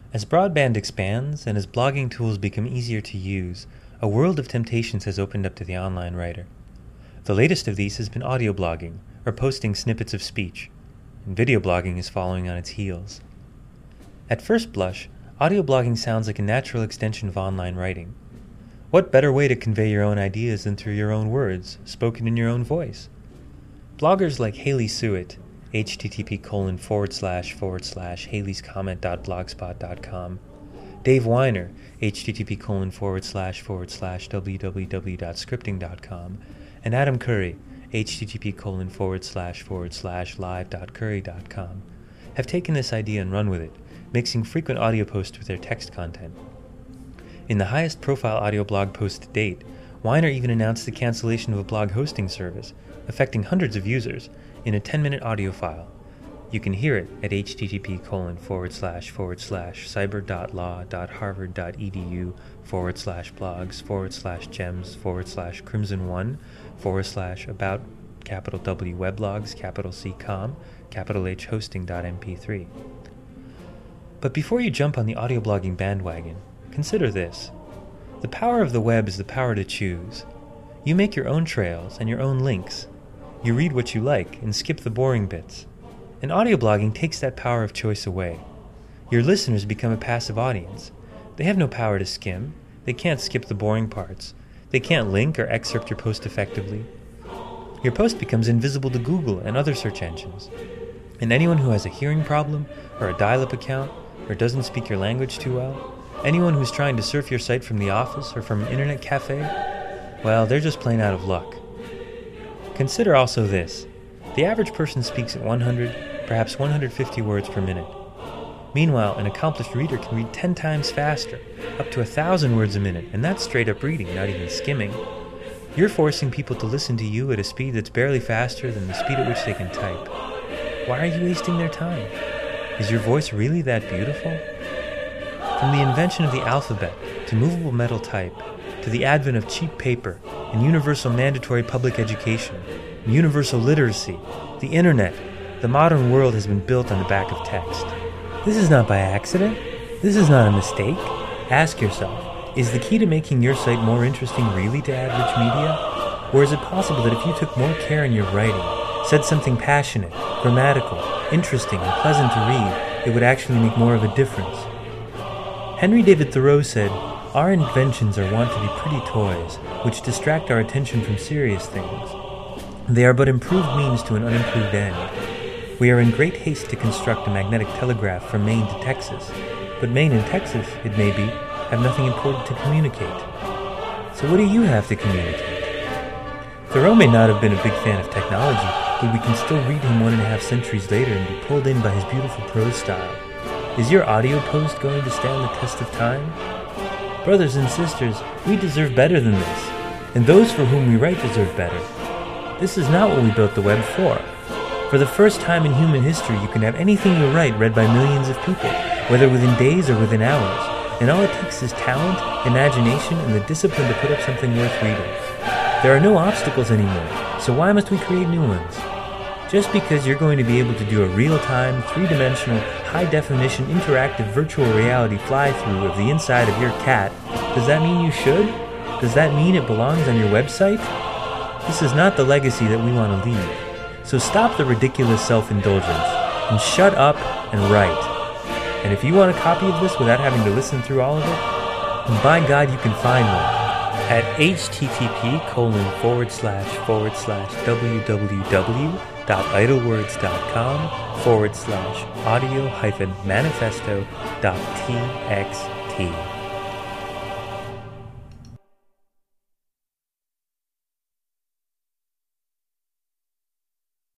As broadband expands and as blogging tools become easier to use, a world of temptations has opened up to the online writer. The latest of these has been audio blogging, or posting snippets of speech, and video blogging is following on its heels. At first blush, audio blogging sounds like a natural extension of online writing. What better way to convey your own ideas than through your own words, spoken in your own voice? Bloggers like Haley Suet, http://haleyscomment.blogspot.com, Dave Weiner, http://www.scripting.com, and Adam Curry, http://live.curry.com, have taken this idea and run with it, mixing frequent audio posts with their text content. In the highest profile audio blog post to date, Weiner even announced the cancellation of a blog hosting service, affecting hundreds of users, in a 10-minute audio file. You can hear it at http://cyber.law.harvard.edu/gems/weblogs/C.com, H hosting.mp3. But before you jump on the audio blogging bandwagon, consider this. The power of the web is the power to choose. You make your own trails and your own links. You read what you like and skip the boring bits. And audio blogging takes that power of choice away. Your listeners become a passive audience. They have no power to skim. They can't skip the boring parts. They can't link or excerpt your post effectively. Your post becomes invisible to Google and other search engines. And anyone who has a hearing problem, or a dial-up account, or doesn't speak your language too well, anyone who's trying to surf your site from the office or from an internet cafe, well, they're just plain out of luck. Consider also this. The average person speaks at 100, perhaps 150 words per minute. Meanwhile, an accomplished reader can read 10 times faster, up to 1,000 words a minute, and that's straight up reading, not even skimming. You're forcing people to listen to you at a speed that's barely faster than the speed at which they can type. Why are you wasting their time? Is your voice really that beautiful? From the invention of the alphabet to movable metal type, to the advent of cheap paper and universal mandatory public education, and universal literacy, the internet, the modern world has been built on the back of text. This is not by accident. This is not a mistake. Ask yourself, is the key to making your site more interesting really to add rich media? Or is it possible that if you took more care in your writing, said something passionate, grammatical, interesting, and pleasant to read, it would actually make more of a difference? Henry David Thoreau said, "Our inventions are wont to be pretty toys, which distract our attention from serious things. They are but improved means to an unimproved end. We are in great haste to construct a magnetic telegraph from Maine to Texas, but Maine and Texas, it may be, have nothing important to communicate. So what do you have to communicate?" Thoreau may not have been a big fan of technology, but we can still read him 1.5 centuries later and be pulled in by his beautiful prose style. Is your audio post going to stand the test of time? Brothers and sisters, we deserve better than this, and those for whom we write deserve better. This is not what we built the web for. For the first time in human history, you can have anything you write read by millions of people, whether within days or within hours, and all it takes is talent, imagination, and the discipline to put up something worth reading. There are no obstacles anymore, so why must we create new ones? Just because you're going to be able to do a real-time, three-dimensional, high-definition, interactive virtual reality fly-through of the inside of your cat, does that mean you should? Does that mean it belongs on your website? This is not the legacy that we want to leave. So stop the ridiculous self-indulgence, and shut up and write. And if you want a copy of this without having to listen through all of it, then by God you can find one at http://www.idlewords.com/audio-manifesto.txt.